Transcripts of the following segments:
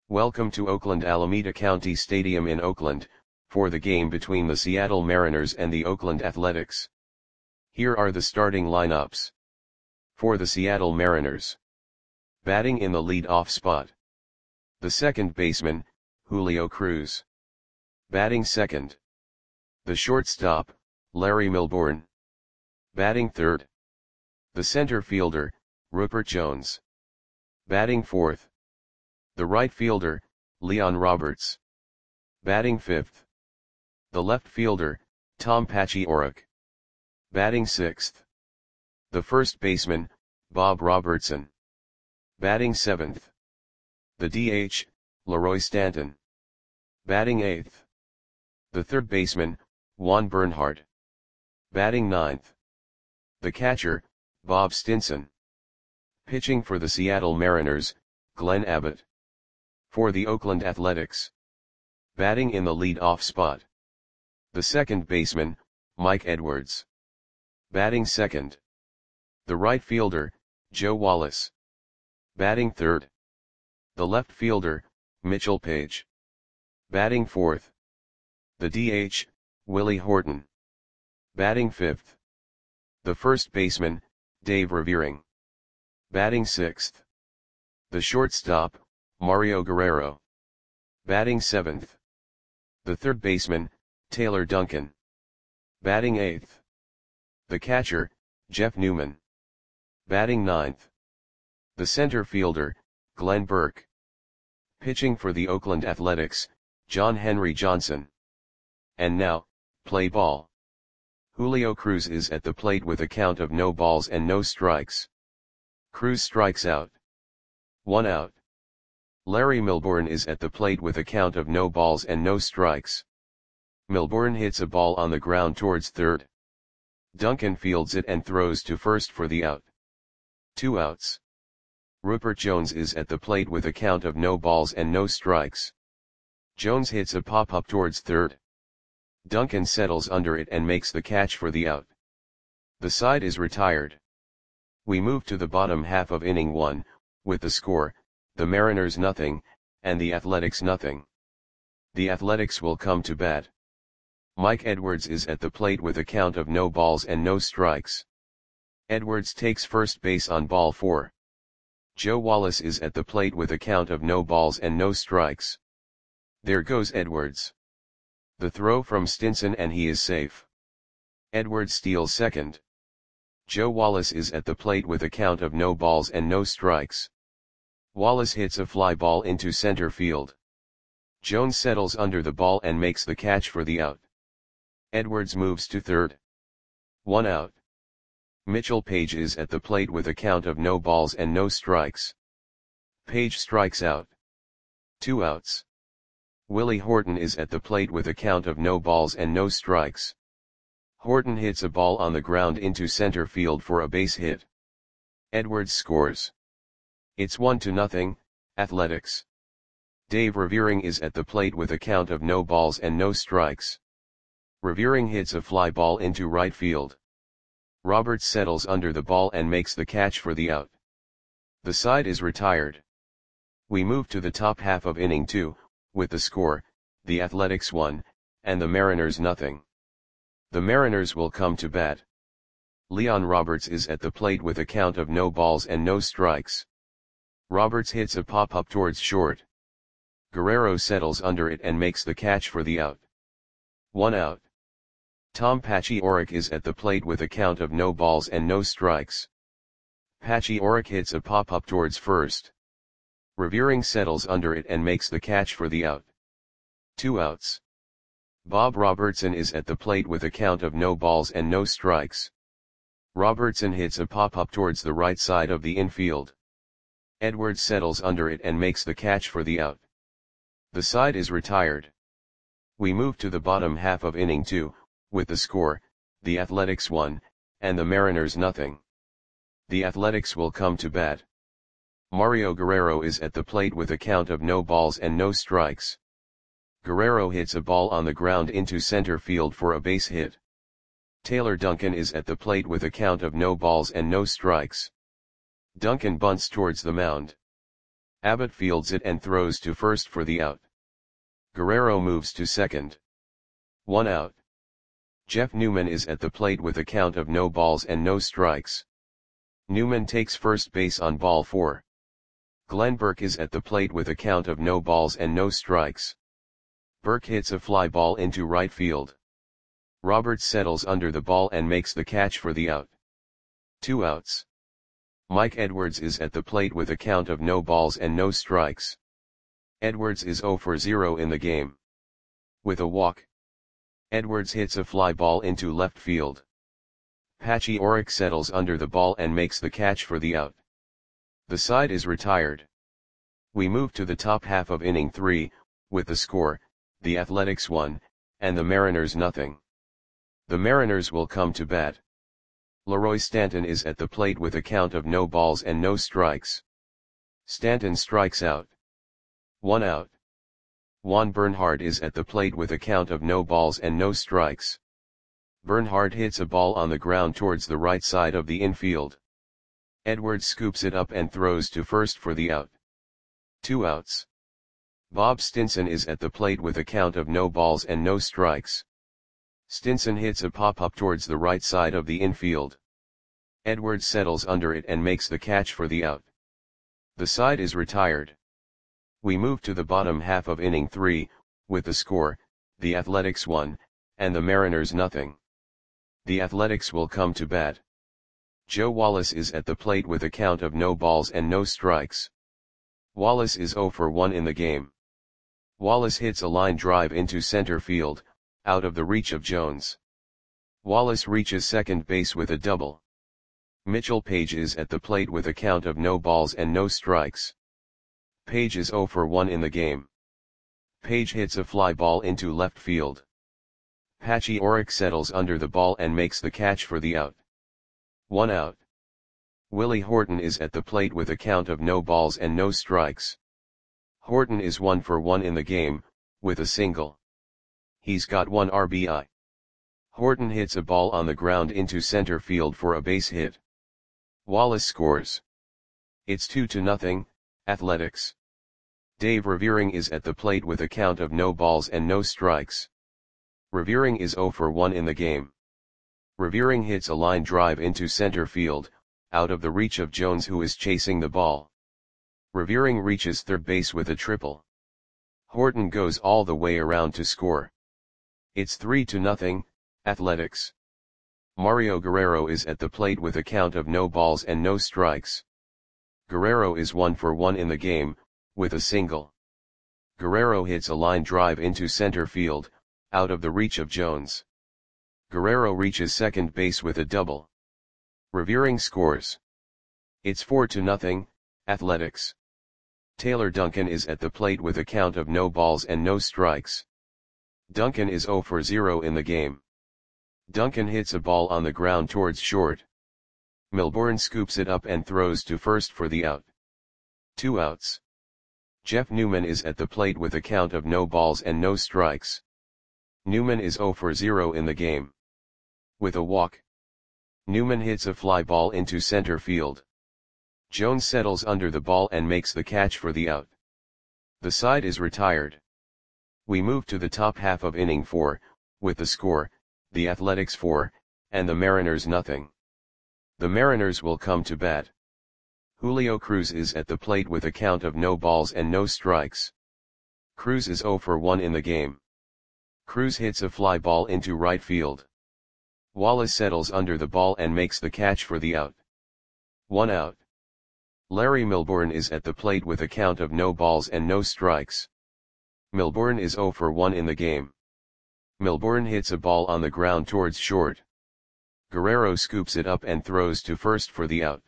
Welcome to Oakland Alameda County Stadium in Oakland, for the game between the Seattle Mariners and the Oakland Athletics. Here are the starting lineups. For the Seattle Mariners. Batting in the lead-off spot. The second baseman, Julio Cruz. Batting second. The shortstop, Larry Milbourne. Batting third. The center fielder, Rupert Jones. Batting fourth. The right fielder, Leon Roberts. Batting fifth. The left fielder, Tom Paciorek. Batting sixth. The first baseman, Bob Robertson. Batting seventh. The DH, Leroy Stanton. Batting eighth. The third baseman, Juan Bernhardt. Batting ninth. The catcher, Bob Stinson. Pitching for the Seattle Mariners, Glenn Abbott. For the Oakland Athletics. Batting in the lead-off spot. The second baseman, Mike Edwards. Batting second. The right fielder, Joe Wallace. Batting third. The left fielder, Mitchell Page. Batting fourth. The DH, Willie Horton. Batting fifth. The first baseman, Dave Revering. Batting sixth. The shortstop, Mario Guerrero. Batting seventh. The third baseman, Taylor Duncan. Batting eighth. The catcher, Jeff Newman. Batting ninth. The center fielder, Glenn Burke. Pitching for the Oakland Athletics, John Henry Johnson. And now, play ball. Julio Cruz is at the plate with a count of no balls and no strikes. Cruz strikes out. 1 out. Larry Milbourne is at the plate with a count of no balls and no strikes. Milbourne hits a ball on the ground towards third. Duncan fields it and throws to first for the out. 2 outs. Rupert Jones is at the plate with a count of no balls and no strikes. Jones hits a pop-up towards third. Duncan settles under it and makes the catch for the out. The side is retired. We move to the bottom half of inning 1, with the score, the Mariners nothing, and the Athletics nothing. The Athletics will come to bat. Mike Edwards is at the plate with a count of no balls and no strikes. Edwards takes first base on ball 4. Joe Wallace is at the plate with a count of no balls and no strikes. There goes Edwards. The throw from Stinson and he is safe. Edwards steals second. Joe Wallace is at the plate with a count of no balls and no strikes. Wallace hits a fly ball into center field. Jones settles under the ball and makes the catch for the out. Edwards moves to third. 1 out. Mitchell Page is at the plate with a count of no balls and no strikes. Page strikes out. 2 outs. Willie Horton is at the plate with a count of no balls and no strikes. Horton hits a ball on the ground into center field for a base hit. Edwards scores. It's 1-0, Athletics. Dave Revering is at the plate with a count of no balls and no strikes. Revering hits a fly ball into right field. Roberts settles under the ball and makes the catch for the out. The side is retired. We move to the top half of inning 2, with the score, the Athletics 1, and the Mariners nothing. The Mariners will come to bat. Leon Roberts is at the plate with a count of no balls and no strikes. Roberts hits a pop-up towards short. Guerrero settles under it and makes the catch for the out. 1 out. Tom Paciorek is at the plate with a count of no balls and no strikes. Paciorek hits a pop-up towards first. Revering settles under it and makes the catch for the out. 2 outs. Bob Robertson is at the plate with a count of no balls and no strikes. Robertson hits a pop-up towards the right side of the infield. Edwards settles under it and makes the catch for the out. The side is retired. We move to the bottom half of inning 2, with the score, the Athletics 1, and the Mariners nothing. The Athletics will come to bat. Mario Guerrero is at the plate with a count of no balls and no strikes. Guerrero hits a ball on the ground into center field for a base hit. Taylor Duncan is at the plate with a count of no balls and no strikes. Duncan bunts towards the mound. Abbott fields it and throws to first for the out. Guerrero moves to second. 1 out. Jeff Newman is at the plate with a count of no balls and no strikes. Newman takes first base on ball 4. Glenn Burke is at the plate with a count of no balls and no strikes. Burke hits a fly ball into right field. Roberts settles under the ball and makes the catch for the out. 2 outs. Mike Edwards is at the plate with a count of no balls and no strikes. Edwards is 0 for 0 in the game. With a walk, Edwards hits a fly ball into left field. Patchy Orrick settles under the ball and makes the catch for the out. The side is retired. We move to the top half of inning 3, with the score, the Athletics 1, and the Mariners nothing. The Mariners will come to bat. Leroy Stanton is at the plate with a count of no balls and no strikes. Stanton strikes out. 1 out. Juan Bernhardt is at the plate with a count of no balls and no strikes. Bernhardt hits a ball on the ground towards the right side of the infield. Edwards scoops it up and throws to first for the out. 2 outs. Bob Stinson is at the plate with a count of no balls and no strikes. Stinson hits a pop-up towards the right side of the infield. Edwards settles under it and makes the catch for the out. The side is retired. We move to the bottom half of inning 3, with the score, the Athletics 1, and the Mariners nothing. The Athletics will come to bat. Joe Wallace is at the plate with a count of no balls and no strikes. Wallace is 0 for 1 in the game. Wallace hits a line drive into center field, out of the reach of Jones. Wallace reaches second base with a double. Mitchell Page is at the plate with a count of no balls and no strikes. Page is 0 for 1 in the game. Page hits a fly ball into left field. Patchy Orrick settles under the ball and makes the catch for the out. 1 out. Willie Horton is at the plate with a count of no balls and no strikes. Horton is 1 for 1 in the game, with a single. He's got 1 RBI. Horton hits a ball on the ground into center field for a base hit. Wallace scores. It's 2-0, Athletics. Dave Revering is at the plate with a count of no balls and no strikes. Revering is 0 for 1 in the game. Revering hits a line drive into center field, out of the reach of Jones who is chasing the ball. Revering reaches third base with a triple. Horton goes all the way around to score. It's 3-0, Athletics. Mario Guerrero is at the plate with a count of no balls and no strikes. Guerrero is 1 for 1 in the game, with a single. Guerrero hits a line drive into center field, out of the reach of Jones. Guerrero reaches second base with a double. Revering scores. It's 4-0, Athletics. Taylor Duncan is at the plate with a count of no balls and no strikes. Duncan is 0 for 0 in the game. Duncan hits a ball on the ground towards short. Milbourne scoops it up and throws to first for the out. 2 outs. Jeff Newman is at the plate with a count of no balls and no strikes. Newman is 0 for 0 in the game. With a walk, Newman hits a fly ball into center field. Jones settles under the ball and makes the catch for the out. The side is retired. We move to the top half of inning 4, with the score, the Athletics 4, and the Mariners nothing. The Mariners will come to bat. Julio Cruz is at the plate with a count of no balls and no strikes. Cruz is 0 for 1 in the game. Cruz hits a fly ball into right field. Wallace settles under the ball and makes the catch for the out. 1 out. Larry Milbourne is at the plate with a count of no balls and no strikes. Milbourne is 0 for 1 in the game. Milbourne hits a ball on the ground towards short. Guerrero scoops it up and throws to first for the out.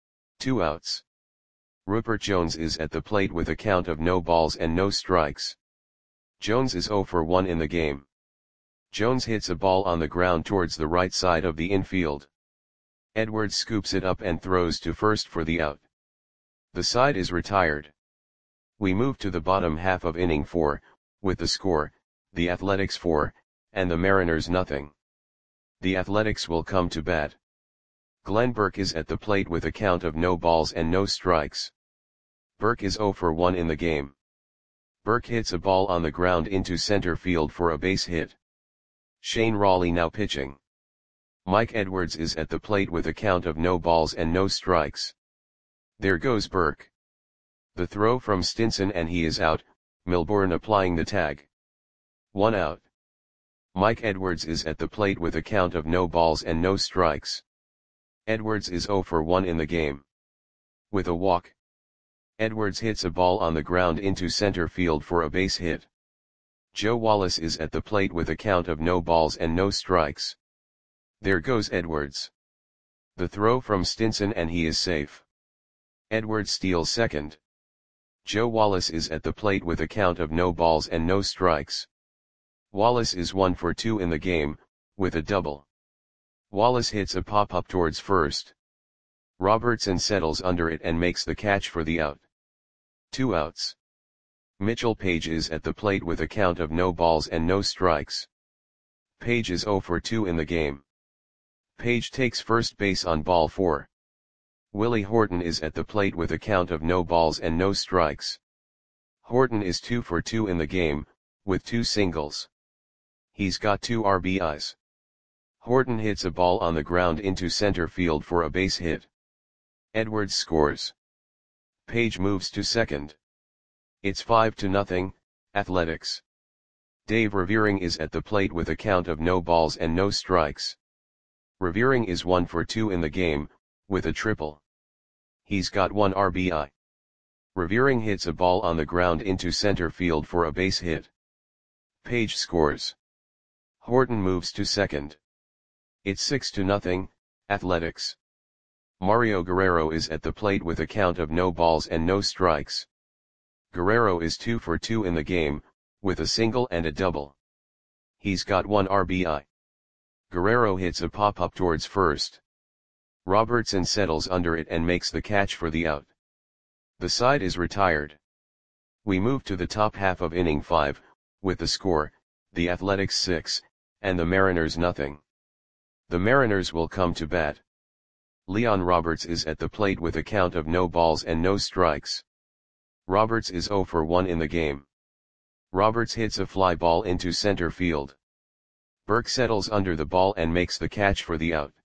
2 outs. Rupert Jones is at the plate with a count of no balls and no strikes. Jones is 0 for 1 in the game. Jones hits a ball on the ground towards the right side of the infield. Edwards scoops it up and throws to first for the out. The side is retired. We move to the bottom half of inning 4, with the score, the Athletics 4, and the Mariners nothing. The Athletics will come to bat. Glenn Burke is at the plate with a count of no balls and no strikes. Burke is 0 for 1 in the game. Burke hits a ball on the ground into center field for a base hit. Shane Rawley now pitching. Mike Edwards is at the plate with a count of no balls and no strikes. There goes Burke. The throw from Stinson and he is out, Milbourne applying the tag. 1 out. Mike Edwards is at the plate with a count of no balls and no strikes. Edwards is 0 for 1 in the game. With a walk, Edwards hits a ball on the ground into center field for a base hit. Joe Wallace is at the plate with a count of no balls and no strikes. There goes Edwards. The throw from Stinson and he is safe. Edwards steals second. Joe Wallace is at the plate with a count of no balls and no strikes. Wallace is 1 for 2 in the game, with a double. Wallace hits a pop-up towards first. Robertson settles under it and makes the catch for the out. 2 outs. Mitchell Page is at the plate with a count of no balls and no strikes. Page is 0 for 2 in the game. Page takes first base on ball 4. Willie Horton is at the plate with a count of no balls and no strikes. Horton is 2 for 2 in the game, with 2 singles. He's got 2 RBIs. Horton hits a ball on the ground into center field for a base hit. Edwards scores. Page moves to second. It's 5-0, Athletics. Dave Revering is at the plate with a count of no balls and no strikes. Revering is 1 for 2 in the game, with a triple. He's got 1 RBI. Revering hits a ball on the ground into center field for a base hit. Page scores. Horton moves to second. It's 6-0, Athletics. Mario Guerrero is at the plate with a count of no balls and no strikes. Guerrero is 2 for 2 in the game, with a single and a double. He's got 1 RBI. Guerrero hits a pop-up towards first. Robertson settles under it and makes the catch for the out. The side is retired. We move to the top half of inning 5, with the score, the Athletics 6, and the Mariners nothing. The Mariners will come to bat. Leon Roberts is at the plate with a count of no balls and no strikes. Roberts is 0 for 1 in the game. Roberts hits a fly ball into center field. Burke settles under the ball and makes the catch for the out.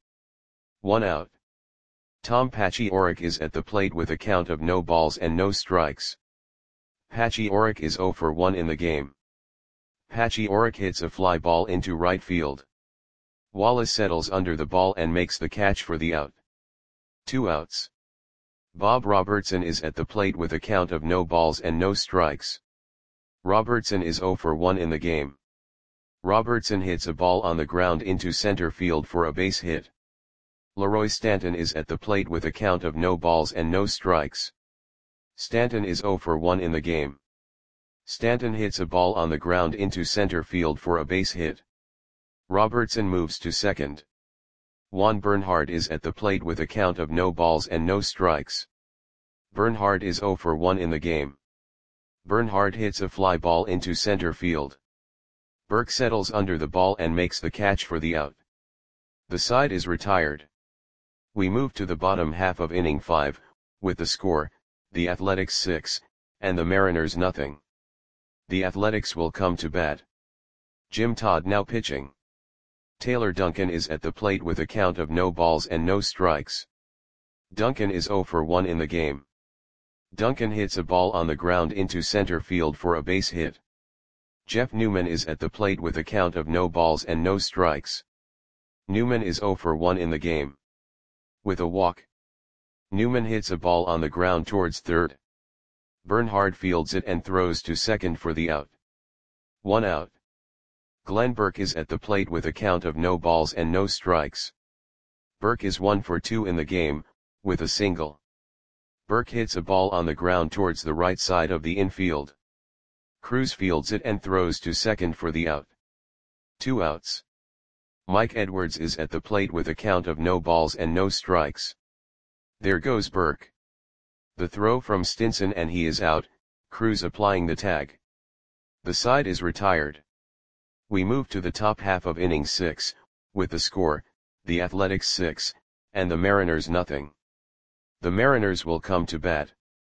1 out. Tom Paciorek is at the plate with a count of no balls and no strikes. Paciorek is 0 for 1 in the game. Paciorek hits a fly ball into right field. Wallace settles under the ball and makes the catch for the out. 2 outs. Bob Robertson is at the plate with a count of no balls and no strikes. Robertson is 0 for 1 in the game. Robertson hits a ball on the ground into center field for a base hit. Leroy Stanton is at the plate with a count of no balls and no strikes. Stanton is 0 for 1 in the game. Stanton hits a ball on the ground into center field for a base hit. Robertson moves to second. Juan Bernhardt is at the plate with a count of no balls and no strikes. Bernhardt is 0 for 1 in the game. Bernhardt hits a fly ball into center field. Burke settles under the ball and makes the catch for the out. The side is retired. We move to the bottom half of inning 5, with the score, the Athletics 6, and the Mariners nothing. The Athletics will come to bat. Jim Todd now pitching. Taylor Duncan is at the plate with a count of no balls and no strikes. Duncan is 0 for 1 in the game. Duncan hits a ball on the ground into center field for a base hit. Jeff Newman is at the plate with a count of no balls and no strikes. Newman is 0 for 1 in the game. With a walk, Newman hits a ball on the ground towards third. Bernhardt fields it and throws to second for the out. 1 out. Glenn Burke is at the plate with a count of no balls and no strikes. Burke is 1 for 2 in the game, with a single. Burke hits a ball on the ground towards the right side of the infield. Cruz fields it and throws to second for the out. 2 outs. Mike Edwards is at the plate with a count of no balls and no strikes. There goes Burke. The throw from Stinson and he is out, Cruz applying the tag. The side is retired. We move to the top half of inning 6, with the score, the Athletics 6, and the Mariners nothing. The Mariners will come to bat.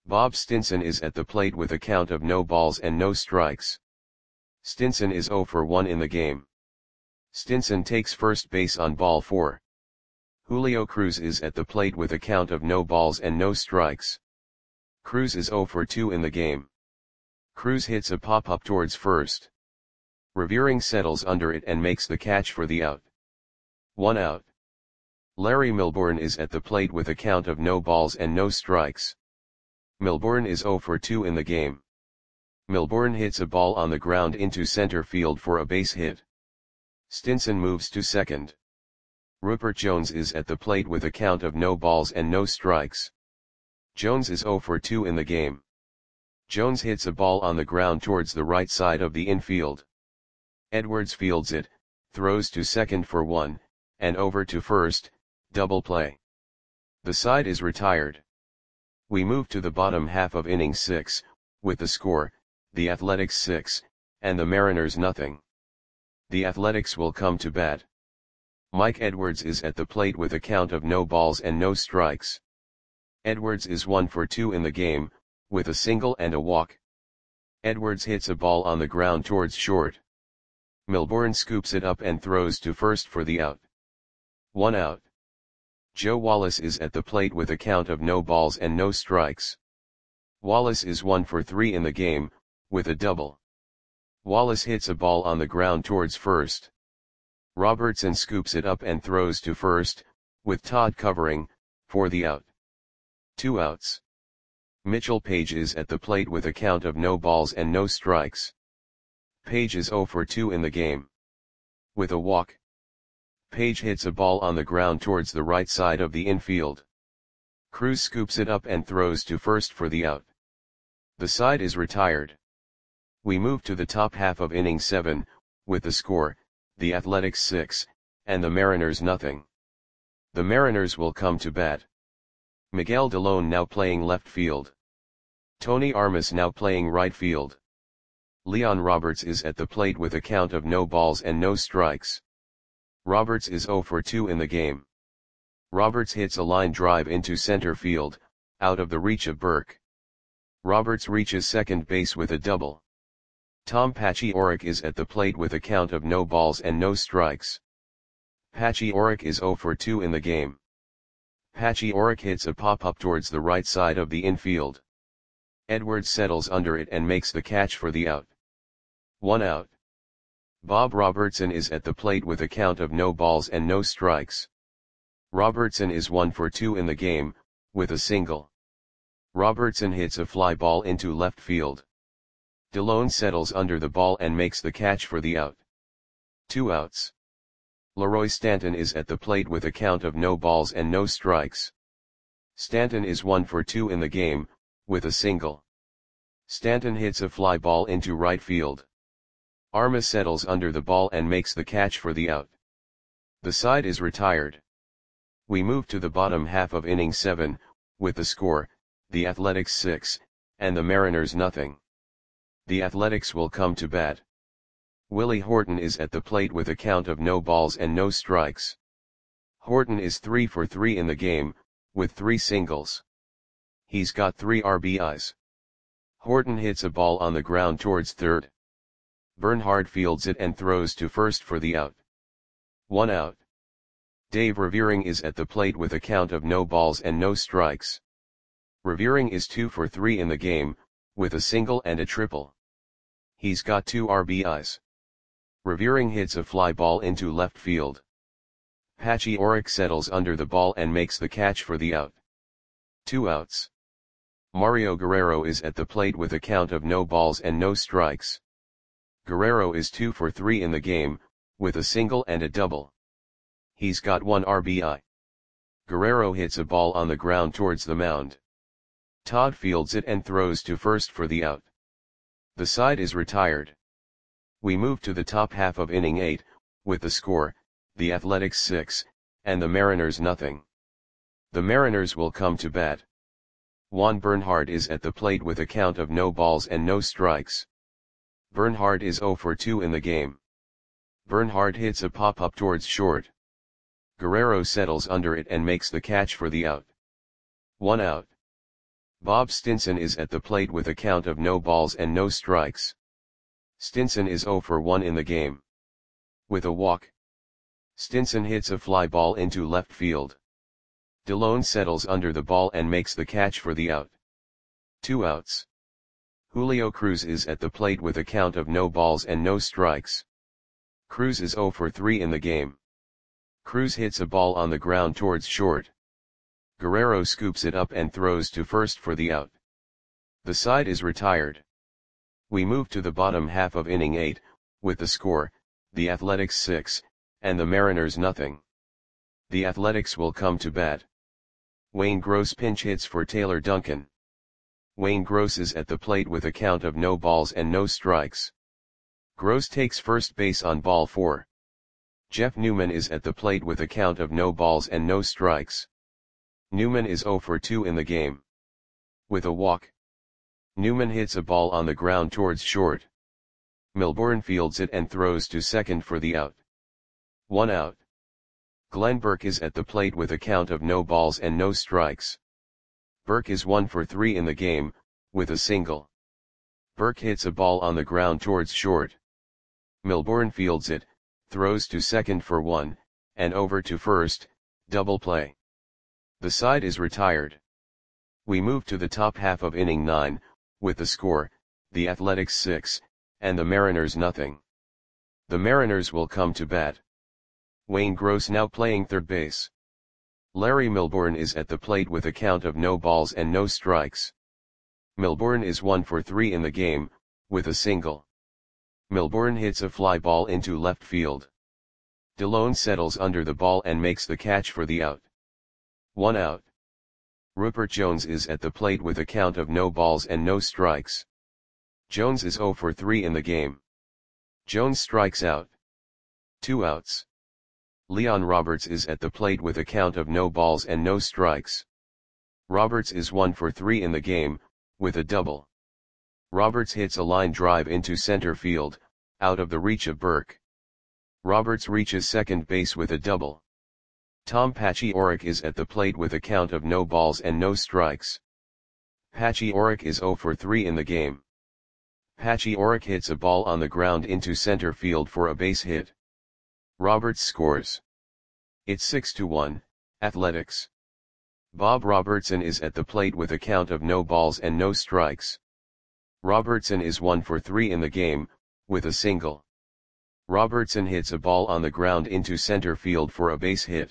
Bob Stinson is at the plate with a count of no balls and no strikes. Stinson is 0 for 1 in the game. Stinson takes first base on ball 4. Julio Cruz is at the plate with a count of no balls and no strikes. Cruz is 0 for 2 in the game. Cruz hits a pop-up towards first. Revering settles under it and makes the catch for the out. 1 out. Larry Milbourne is at the plate with a count of no balls and no strikes. Milbourne is 0 for 2 in the game. Milbourne hits a ball on the ground into center field for a base hit. Stinson moves to second. Rupert Jones is at the plate with a count of no balls and no strikes. Jones is 0 for 2 in the game. Jones hits a ball on the ground towards the right side of the infield. Edwards fields it, throws to second for 1, and over to first, double play. The side is retired. We move to the bottom half of inning 6, with the score, the Athletics 6, and the Mariners nothing. The Athletics will come to bat. Mike Edwards is at the plate with a count of no balls and no strikes. Edwards is 1 for 2 in the game, with a single and a walk. Edwards hits a ball on the ground towards short. Milbourne scoops it up and throws to first for the out. 1 out. Joe Wallace is at the plate with a count of no balls and no strikes. Wallace is 1 for 3 in the game, with a double. Wallace hits a ball on the ground towards first. Robertson scoops it up and throws to first, with Todd covering, for the out. 2 outs. Mitchell Page is at the plate with a count of no balls and no strikes. Page is 0 for 2 in the game. With a walk. Page hits a ball on the ground towards the right side of the infield. Cruz scoops it up and throws to first for the out. The side is retired. We move to the top half of inning 7, with the score, the Athletics 6, and the Mariners nothing. The Mariners will come to bat. Miguel Delone now playing left field. Tony Armas now playing right field. Leon Roberts is at the plate with a count of no balls and no strikes. Roberts is 0 for 2 in the game. Roberts hits a line drive into center field, out of the reach of Burke. Roberts reaches second base with a double. Tom Paciorek is at the plate with a count of no balls and no strikes. Paciorek is 0 for 2 in the game. Paciorek hits a pop-up towards the right side of the infield. Edwards settles under it and makes the catch for the out. 1 out. Bob Robertson is at the plate with a count of no balls and no strikes. Robertson is 1 for 2 in the game, with a single. Robertson hits a fly ball into left field. Delone settles under the ball and makes the catch for the out. 2 outs. Leroy Stanton is at the plate with a count of no balls and no strikes. Stanton is 1 for 2 in the game, with a single. Stanton hits a fly ball into right field. Armas settles under the ball and makes the catch for the out. The side is retired. We move to the bottom half of inning 7, with the score, the Athletics 6, and the Mariners nothing. The Athletics will come to bat. Willie Horton is at the plate with a count of no balls and no strikes. Horton is 3 for 3 in the game, with 3 singles. He's got 3 RBIs. Horton hits a ball on the ground towards third. Bernhard fields it and throws to first for the out. 1 out. Dave Revering is at the plate with a count of no balls and no strikes. Revering is 2 for 3 in the game, with a single and a triple. He's got 2 RBIs. Revering hits a fly ball into left field. Paciorek settles under the ball and makes the catch for the out. 2 outs. Mario Guerrero is at the plate with a count of no balls and no strikes. Guerrero is 2 for 3 in the game, with a single and a double. He's got 1 RBI. Guerrero hits a ball on the ground towards the mound. Todd fields it and throws to first for the out. The side is retired. We move to the top half of inning 8, with the score, the Athletics 6, and the Mariners nothing. The Mariners will come to bat. Juan Bernhard is at the plate with a count of no balls and no strikes. Bernhard is 0 for 2 in the game. Bernhard hits a pop-up towards short. Guerrero settles under it and makes the catch for the out. 1 out. Bob Stinson is at the plate with a count of no balls and no strikes. Stinson is 0 for 1 in the game. With a walk, Stinson hits a fly ball into left field. DeLone settles under the ball and makes the catch for the out. 2 outs. Julio Cruz is at the plate with a count of no balls and no strikes. Cruz is 0 for 3 in the game. Cruz hits a ball on the ground towards short. Guerrero scoops it up and throws to first for the out. The side is retired. We move to the bottom half of inning 8, with the score, the Athletics 6, and the Mariners nothing. The Athletics will come to bat. Wayne Gross pinch hits for Taylor Duncan. Wayne Gross is at the plate with a count of no balls and no strikes. Gross takes first base on ball 4. Jeff Newman is at the plate with a count of no balls and no strikes. Newman is 0 for 2 in the game. With a walk, Newman hits a ball on the ground towards short. Milbourne fields it and throws to second for the out. 1 out. Glenn Burke is at the plate with a count of no balls and no strikes. Burke is 1 for 3 in the game, with a single. Burke hits a ball on the ground towards short. Milbourne fields it, throws to second for 1, and over to first, double play. The side is retired. We move to the top half of inning 9, with the score, the Athletics 6, and the Mariners nothing. The Mariners will come to bat. Wayne Gross now playing third base. Larry Milbourne is at the plate with a count of no balls and no strikes. Milbourne is 1 for 3 in the game, with a single. Milbourne hits a fly ball into left field. DeLone settles under the ball and makes the catch for the out. 1 out. Rupert Jones is at the plate with a count of no balls and no strikes. Jones is 0 for 3 in the game. Jones strikes out. 2 outs. Leon Roberts is at the plate with a count of no balls and no strikes. Roberts is 1 for 3 in the game, with a double. Roberts hits a line drive into center field, out of the reach of Burke. Roberts reaches second base with a double. Tom Paciorek is at the plate with a count of no balls and no strikes. Paciorek is 0 for 3 in the game. Paciorek hits a ball on the ground into center field for a base hit. Roberts scores. It's 6-1, Athletics. Bob Robertson is at the plate with a count of no balls and no strikes. Robertson is 1 for 3 in the game, with a single. Robertson hits a ball on the ground into center field for a base hit.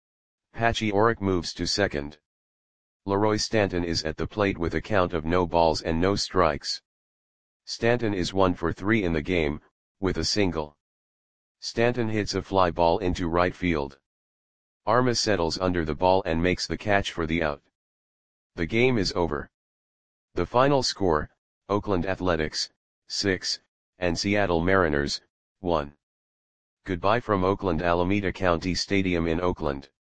Paciorek moves to second. Leroy Stanton is at the plate with a count of no balls and no strikes. Stanton is 1 for 3 in the game, with a single. Stanton hits a fly ball into right field. Armas settles under the ball and makes the catch for the out. The game is over. The final score, Oakland Athletics, 6, and Seattle Mariners, 1. Goodbye from Oakland Alameda County Stadium in Oakland.